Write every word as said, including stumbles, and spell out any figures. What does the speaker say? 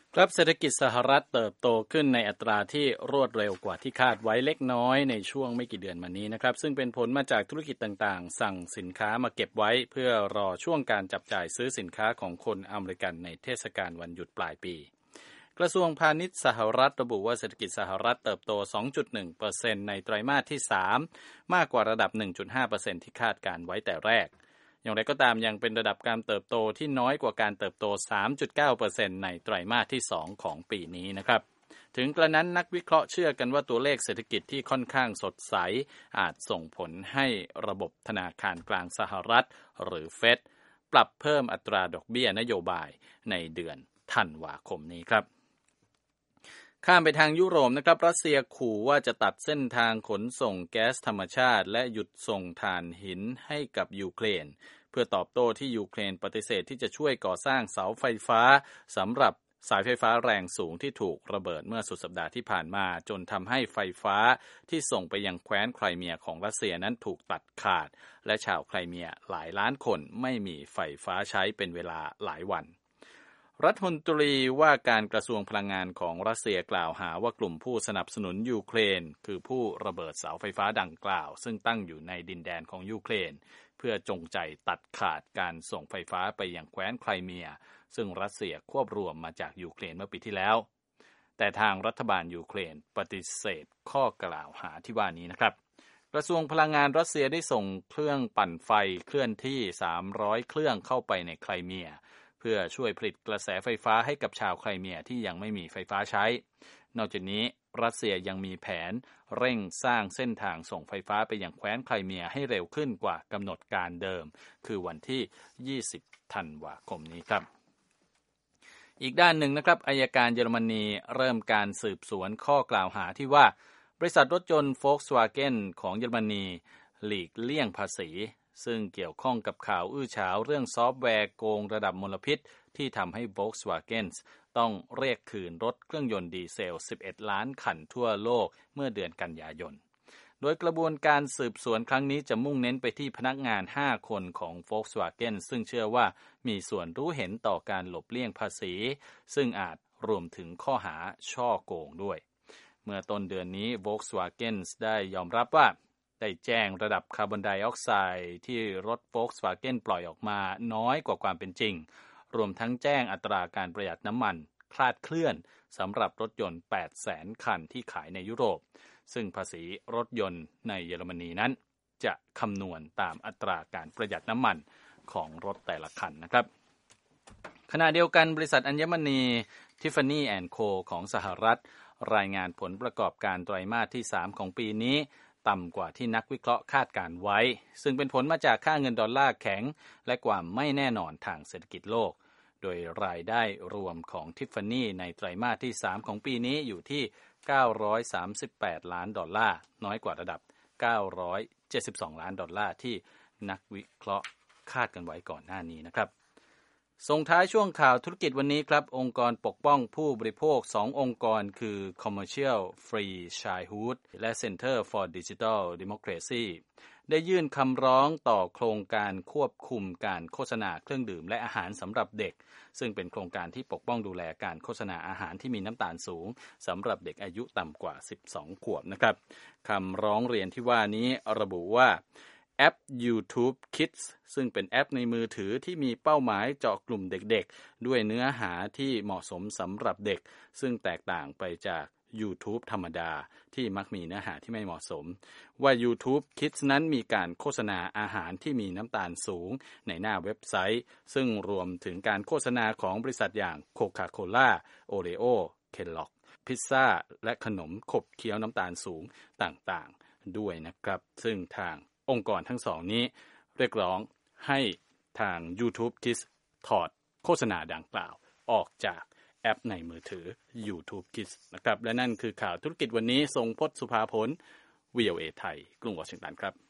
ครับเศรษฐกิจสหรัฐเติบโตขึ้นในอัตราที่รวดเร็วกว่าที่คาดไว้เล็กน้อยในช่วงไม่กี่เดือนมานี้นะครับซึ่งเป็นผลมาจากธุรกิจต่างๆสั่งสินค้ามาเก็บไว้เพื่อรอช่วงการจับจ่ายซื้อสินค้าของคนอเมริกันในเทศกาลวันหยุดปลายปีกระทรวงพาณิชย์สหรัฐระบุว่าเศรษฐกิจสหรัฐเติบโต สองจุดหนึ่งเปอร์เซ็นต์ ในไตรมาสที่สามมากกว่าระดับ หนึ่งจุดห้าเปอร์เซ็นต์ ที่คาดการไว้แต่แรกอย่างไรก็ตามยังเป็นระดับการเติบโตที่น้อยกว่าการเติบโต สามจุดเก้าเปอร์เซ็นต์ ในไตรมาสที่สองของปีนี้นะครับถึงกระนั้นนักวิเคราะห์เชื่อกันว่าตัวเลขเศรษฐกิจที่ค่อนข้างสดใสอาจส่งผลให้ระบบธนาคารกลางสหรัฐหรือเฟดปรับเพิ่มอัตราดอกเบี้ยนโยบายในเดือนธันวาคมนี้ครับข้ามไปทางยุโรปนะครับรัสเซียขู่ว่าจะตัดเส้นทางขนส่งแก๊สธรรมชาติและหยุดส่งถ่านหินให้กับยูเครนเพื่อตอบโต้ที่ยูเครนปฏิเสธที่จะช่วยก่อสร้างเสาไฟฟ้าสำหรับสายไฟฟ้าแรงสูงที่ถูกระเบิดเมื่อสุดสัปดาห์ที่ผ่านมาจนทำให้ไฟฟ้าที่ส่งไปยังแคว้นไครเมียของรัสเซียนั้นถูกตัดขาดและชาวไครเมียหลายล้านคนไม่มีไฟฟ้าใช้เป็นเวลาหลายวันรัฐมนตรีว่าการกระทรวงพลังงานของรัสเซียกล่าวหาว่ากลุ่มผู้สนับสนุนยูเครนคือผู้ระเบิดเสาไฟฟ้าดังกล่าวซึ่งตั้งอยู่ในดินแดนของยูเครนเพื่อจงใจตัดขาดการส่งไฟฟ้าไปยังแคว้นไครเมียซึ่งรัสเซียควบรวมมาจากยูเครนเมื่อปีที่แล้วแต่ทางรัฐบาลยูเครนปฏิเสธข้อกล่าวหาที่ว่านี้นะครับกระทรวงพลังงานรัสเซียได้ส่งเครื่องปั่นไฟเคลื่อนที่สามร้อยเครื่องเข้าไปในไครเมียเพื่อช่วยผลิตกระแสไฟฟ้าให้กับชาวไครเมียที่ยังไม่มีไฟฟ้าใช้นอกจากนี้รัสเซียยังมีแผนเร่งสร้างเส้นทางส่งไฟฟ้าไปยังแคว้นไครเมียให้เร็วขึ้นกว่ากำหนดการเดิมคือวันที่ยี่สิบธันวาคมนี้ครับอีกด้านหนึ่งนะครับอัยการเยอรมนีเริ่มการสืบสวนข้อกล่าวหาที่ว่าบริษัทรถยนต์ Volkswagen ของเยอรมนีหลีกเลี่ยงภาษีซึ่งเกี่ยวข้องกับข่าวอื้อฉาวเรื่องซอฟต์แวร์โกงระดับมลพิษที่ทำให้ Volkswagen ต้องเรียกคืนรถเครื่องยนต์ดีเซลสิบเอ็ดล้านคันทั่วโลกเมื่อเดือนกันยายนโดยกระบวนการสืบสวนครั้งนี้จะมุ่งเน้นไปที่พนักงานห้าคนของ Volkswagen ซึ่งเชื่อว่ามีส่วนรู้เห็นต่อการหลบเลี่ยงภาษีซึ่งอาจรวมถึงข้อหาช่อโกงด้วยเมื่อต้นเดือนนี้ Volkswagen ได้ยอมรับว่าได้แจ้งระดับคาร์บอนไดออกไซด์ที่รถ Volkswagen ปล่อยออกมาน้อยกว่าความเป็นจริงรวมทั้งแจ้งอัตราการประหยัดน้ำมันคลาดเคลื่อนสำหรับรถยนต์ แปดแสน คันที่ขายในยุโรปซึ่งภาษีรถยนต์ในเยอรมนีนั้นจะคำนวณตามอัตราการประหยัดน้ำมันของรถแต่ละคันนะครับขณะเดียวกันบริษัทอัญมณี Tiffany แอนด์ Co ของสหรัฐรายงานผลประกอบการไตรมาสที่สามของปีนี้ต่ำกว่าที่นักวิเคราะห์คาดการไว้ซึ่งเป็นผลมาจากค่าเงินดอลลาร์แข็งและความไม่แน่นอนทางเศรษฐกิจโลกโดยรายได้รวมของ Tiffany ในไตรมาสที่สามของปีนี้อยู่ที่เก้าร้อยสามสิบแปดล้านดอลลาร์น้อยกว่าระดับเก้าร้อยเจ็ดสิบสองล้านดอลลาร์ที่นักวิเคราะห์คาดกันไว้ก่อนหน้านี้นะครับส่งท้ายช่วงข่าวธุรกิจวันนี้ครับองค์กรปกป้องผู้บริโภคสององค์กรคือ Commercial Free Childhood และ Center for Digital Democracy ได้ยื่นคำร้องต่อโครงการควบคุมการโฆษณาเครื่องดื่มและอาหารสำหรับเด็กซึ่งเป็นโครงการที่ปกป้องดูแลการโฆษณาอาหารที่มีน้ำตาลสูงสำหรับเด็กอายุต่ำกว่าสิบสองขวบนะครับคำร้องเรียนที่ว่านี้ระบุว่าแอป YouTube Kids ซึ่งเป็นแอปในมือถือที่มีเป้าหมายเจาะกลุ่มเด็กๆด้วยเนื้อหาที่เหมาะสมสำหรับเด็กซึ่งแตกต่างไปจาก YouTube ธรรมดาที่มักมีเนื้อหาที่ไม่เหมาะสมว่า YouTube Kids นั้นมีการโฆษณาอาหารที่มีน้ำตาลสูงในหน้าเว็บไซต์ซึ่งรวมถึงการโฆษณาของบริษัทอย่าง Coca-Cola, Oreo, Kellogg พิซซ่าและขนมขบเคี้ยวน้ำตาลสูงต่างๆด้วยนะครับซึ่งทางองค์กรทั้งสองนี้เรียกร้องให้ทาง YouTube Kids ถอดโฆษณาดังกล่าวออกจากแอปในมือถือ YouTube Kids นะครับและนั่นคือข่าวธุรกิจวันนี้ทรงพจน์สุภาผล วี โอ เอ ไทยกรุงวอชิงตันครับ